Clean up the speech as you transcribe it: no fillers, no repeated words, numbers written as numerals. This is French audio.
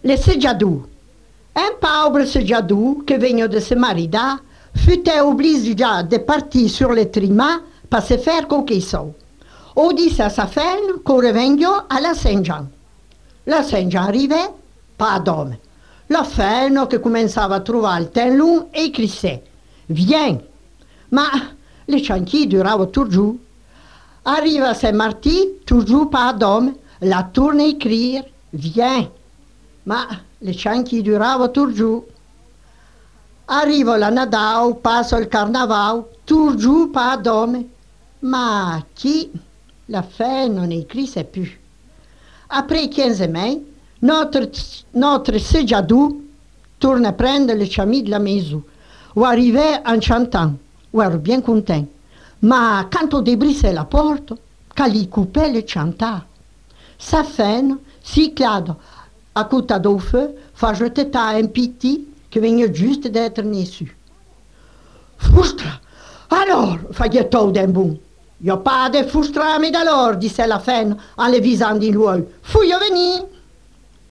Le sejadou. Un pauvre sejadou qui venait de se marier fut obligé de partir sur le trima pour se faire coquisson. On dit à sa femme qu'on revenait à la Saint-Jean. La Saint-Jean arrivait, pas d'homme. La femme qui commençava à trouver le temps long et crissait. Viens! Mais le chantier durava toujours. Arrive à Saint-Martin, toujours pas d'homme. La tourne à écrire. Viens! Mais le chantier durava toujours. Arriva la Nadal, passe le carnaval, toujours pas d'homme. Mais qui? La femme n'écrivait plus. Après 15 mai, notre sejadou tourne à prendre le chamis de la maison. On arrivait en chantant, on était bien content. Mais quand on débrissait la porte, quand il coupait le chanteur, sa femme, si clade, à côté du feu, fa jeter un petit qui venait juste d'être naissue. Frustra! Alors, faisait tout d'un bon. Il n'y a pas de frustra, mais d'alors, disait la femme en le visant d'une l'œil. Fouille venir!